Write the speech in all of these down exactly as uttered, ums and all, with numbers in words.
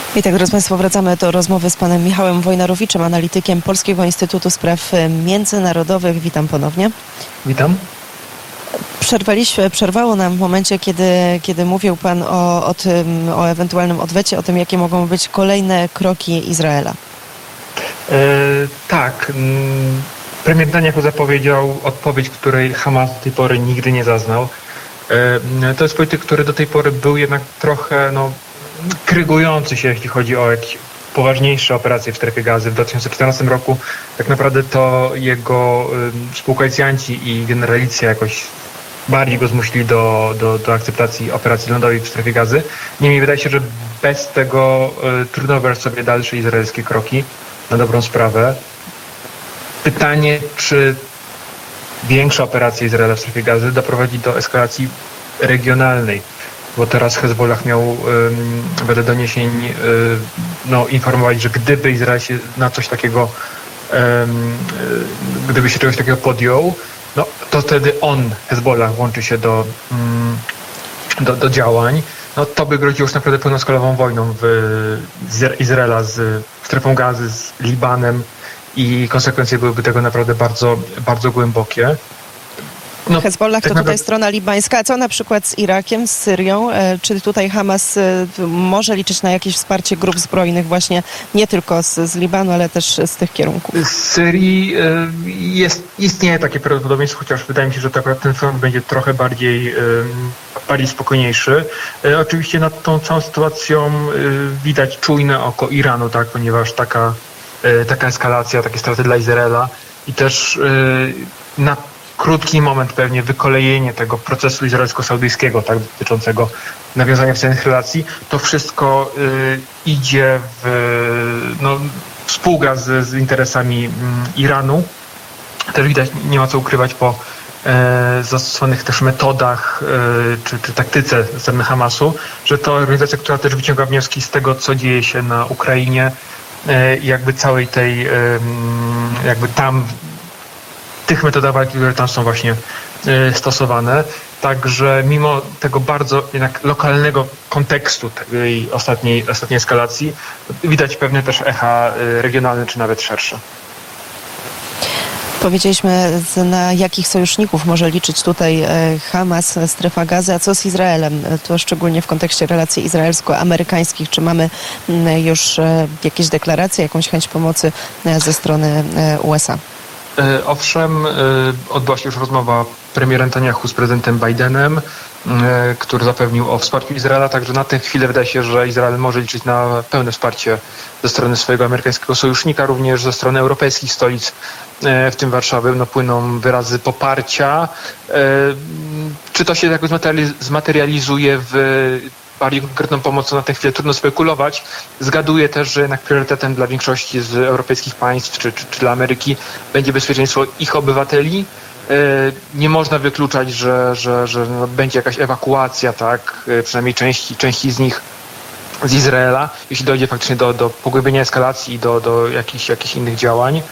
I tak, drodzy Państwo, wracamy do rozmowy z panem Michałem Wojnarowiczem, analitykiem Polskiego Instytutu Spraw Międzynarodowych. Witam ponownie. Witam. Przerwaliśmy, przerwało nam w momencie, kiedy, kiedy mówił pan o, o, tym, o ewentualnym odwecie, o tym, jakie mogą być kolejne kroki Izraela. E, tak. Premier Netanyahu zapowiedział odpowiedź, której Hamas do tej pory nigdy nie zaznał. E, to jest polityk, który do tej pory był jednak trochę no, krygujący się, jeśli chodzi o jakieś poważniejsze operacje w strefie gazy. W dwa tysiące czternastym roku tak naprawdę to jego y, współkoalicjanci i generalicja jakoś bardziej go zmusili do, do, do akceptacji operacji lądowej w strefie gazy. Niemniej wydaje się, że bez tego y, trudno wyobrazić sobie dalsze izraelskie kroki na dobrą sprawę. Pytanie, czy większa operacja Izraela w strefie gazy doprowadzi do eskalacji regionalnej, bo teraz Hezbollah miał wedle doniesień no, informować, że gdyby Izrael się na coś takiego, gdyby się czegoś takiego podjął, no, to wtedy on, Hezbollah, włączy się do, do, do działań. No, to by groziło już naprawdę pełnoskalową wojną w, z Izraela z strefą gazy, z Libanem i konsekwencje byłyby tego naprawdę bardzo, bardzo głębokie. No, Hezbollah tak to tutaj naprawdę strona libańska, a co na przykład z Irakiem, z Syrią? Czy tutaj Hamas może liczyć na jakieś wsparcie grup zbrojnych właśnie nie tylko z, z Libanu, ale też z tych kierunków? Z Syrii jest, istnieje takie prawdopodobieństwo, chociaż wydaje mi się, że tak ten front będzie trochę bardziej, bardziej spokojniejszy. Oczywiście nad tą całą sytuacją widać czujne oko Iranu, tak, ponieważ taka, taka eskalacja, takie straty dla Izraela i też na krótki moment pewnie wykolejenie tego procesu izraelsko-saudyjskiego, tak, dotyczącego nawiązania wzajemnych relacji, to wszystko y, idzie w, no, współgra z, z interesami y, Iranu. Też widać, nie ma co ukrywać po e, zastosowanych też metodach e, czy, czy taktyce ze strony Hamasu, że to organizacja, która też wyciąga wnioski z tego, co dzieje się na Ukrainie, e, jakby całej tej, e, jakby tam tych metodach walki, które tam są właśnie y, stosowane. Także mimo tego bardzo jednak lokalnego kontekstu tej ostatniej, ostatniej eskalacji widać pewne też echa y, regionalne czy nawet szersze. Powiedzieliśmy, na jakich sojuszników może liczyć tutaj Hamas, strefa gazy, a co z Izraelem? To szczególnie w kontekście relacji izraelsko-amerykańskich. Czy mamy już jakieś deklaracje, jakąś chęć pomocy ze strony U S A? Owszem, odbyła się już rozmowa premiera Netanyahu z prezydentem Bidenem, który zapewnił o wsparciu Izraela, także na tę chwilę wydaje się, że Izrael może liczyć na pełne wsparcie ze strony swojego amerykańskiego sojusznika, również ze strony europejskich stolic, w tym Warszawy, no, płyną wyrazy poparcia. Czy to się jakoś zmaterializuje w bardziej konkretną pomocą, na tę chwilę trudno spekulować. Zgaduję też, że jednak priorytetem dla większości z europejskich państw czy, czy, czy dla Ameryki będzie bezpieczeństwo ich obywateli. Nie można wykluczać, że, że, że no będzie jakaś ewakuacja, tak, przynajmniej części, części z nich z Izraela, jeśli dojdzie faktycznie do, do pogłębienia eskalacji i do, do jakichś, jakichś innych działań.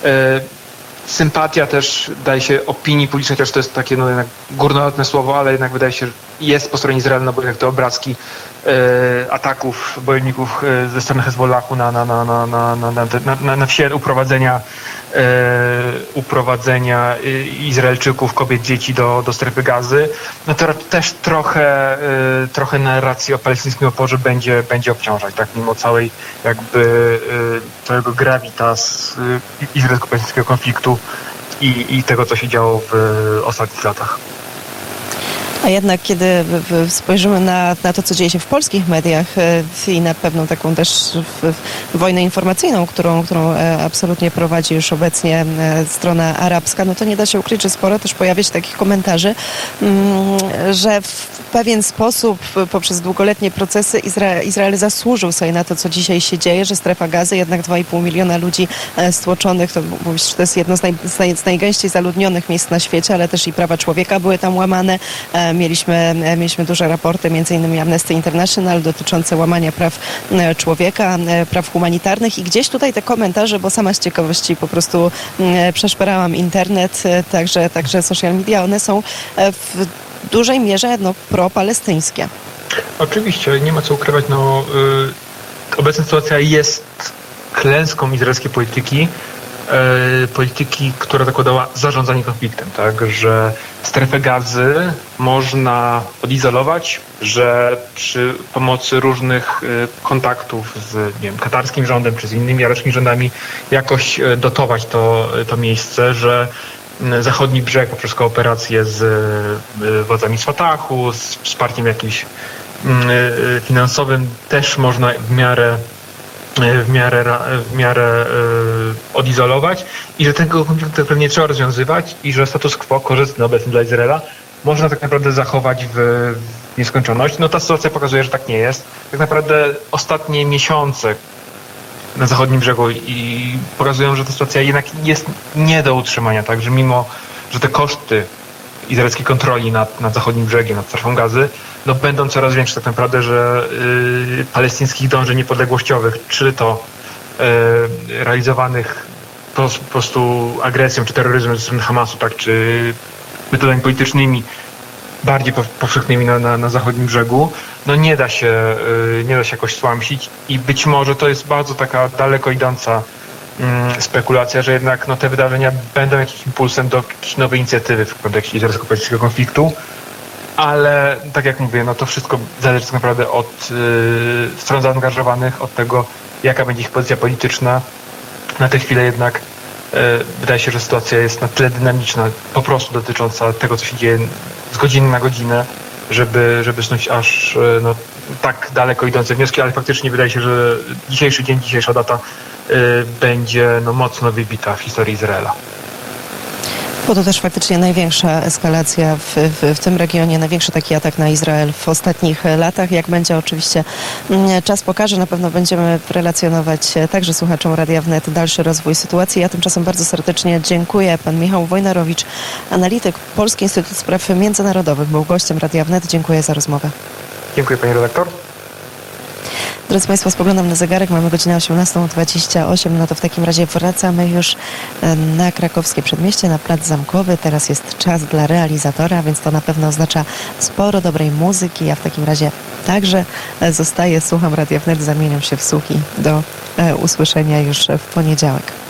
Sympatia też daje się opinii publicznej, chociaż to jest takie no, jednak górnolotne słowo, ale jednak wydaje się, że jest po stronie Izraela, no bo jak te obrazki e, ataków bojowników e, ze strony Hezbollahu na, na, na, na, na, na, na, na, na wsie, uprowadzenia, e, uprowadzenia Izraelczyków, kobiet, dzieci do, do strefy gazy, no to też trochę, e, trochę narracji o palestyńskim oporze będzie, będzie obciążać, tak, mimo całej jakby e, całego gravitas e, izraelsko-palestyńskiego konfliktu i, i tego, co się działo w ostatnich latach. A jednak kiedy spojrzymy na, na to, co dzieje się w polskich mediach i na pewną taką też wojnę informacyjną, którą, którą absolutnie prowadzi już obecnie strona arabska, no to nie da się ukryć, że sporo też pojawia się takich komentarzy, że w pewien sposób poprzez długoletnie procesy Izrael, Izrael zasłużył sobie na to, co dzisiaj się dzieje, że strefa gazy, jednak dwa i pół miliona ludzi stłoczonych, to mówisz, że to jest jedno z, naj, z najgęściej zaludnionych miejsc na świecie, ale też i prawa człowieka były tam łamane. Mieliśmy, mieliśmy duże raporty, między innymi Amnesty International, dotyczące łamania praw człowieka, praw humanitarnych i gdzieś tutaj te komentarze, bo sama z ciekawości po prostu przeszperałam internet, także, także social media, one są w dużej mierze no, pro-palestyńskie. Oczywiście, nie ma co ukrywać, no... Yy... obecna sytuacja jest klęską izraelskiej polityki, polityki, która zakładała zarządzanie konfliktem, tak, że strefę Gazy można odizolować, że przy pomocy różnych kontaktów z, nie wiem, katarskim rządem czy z innymi arabskimi rządami jakoś dotować to, to miejsce, że zachodni brzeg poprzez kooperację z władzami z Fatahu, z wsparciem jakimś finansowym też można w miarę w miarę, w miarę yy, odizolować i że tego konfliktu pewnie trzeba rozwiązywać i że status quo korzystny obecny dla Izraela można tak naprawdę zachować w, w nieskończoność. No ta sytuacja pokazuje, że tak nie jest. Tak naprawdę ostatnie miesiące na zachodnim brzegu i pokazują, że ta sytuacja jednak jest nie do utrzymania, tak, że mimo, że te koszty izraelskiej kontroli nad, nad zachodnim brzegiem, nad strefą Gazy, no będą coraz większe tak naprawdę, że y, palestyńskich dążeń niepodległościowych, czy to y, realizowanych po, po prostu agresją, czy terroryzmem ze strony Hamasu, tak, czy metodami politycznymi bardziej powszechnymi na, na, na zachodnim brzegu, no nie da się, y, nie da się jakoś stłamsić i być może to jest bardzo taka daleko idąca y, spekulacja, że jednak no, te wydarzenia będą jakimś impulsem do jakiejś nowej inicjatywy w kontekście izraelsko-palestyńskiego konfliktu. Ale tak jak mówię, no to wszystko zależy tak naprawdę od yy, stron zaangażowanych, od tego, jaka będzie ich pozycja polityczna. Na tę chwilę jednak yy, wydaje się, że sytuacja jest na tyle dynamiczna, po prostu dotycząca tego, co się dzieje z godziny na godzinę, żeby, żeby snuć aż yy, no, tak daleko idące wnioski, ale faktycznie wydaje się, że dzisiejszy dzień, dzisiejsza data yy, będzie no, mocno wybita w historii Izraela. Bo to też faktycznie największa eskalacja w, w, w tym regionie, największy taki atak na Izrael w ostatnich latach. Jak będzie oczywiście czas pokaże, na pewno będziemy relacjonować także słuchaczom Radia Wnet dalszy rozwój sytuacji. Ja tymczasem bardzo serdecznie dziękuję. Pan Michał Wojnarowicz, analityk Polski Instytut Spraw Międzynarodowych, był gościem Radia Wnet. Dziękuję za rozmowę. Dziękuję, pani redaktor. Drodzy Państwo, spoglądam na zegarek, mamy godzinę osiemnastą dwadzieścia osiem, no to w takim razie wracamy już na krakowskie przedmieście, na Plac Zamkowy. Teraz jest czas dla realizatora, więc to na pewno oznacza sporo dobrej muzyki. Ja w takim razie także zostaję, słucham Radia Wnet, zamieniam się w słuchi do usłyszenia już w poniedziałek.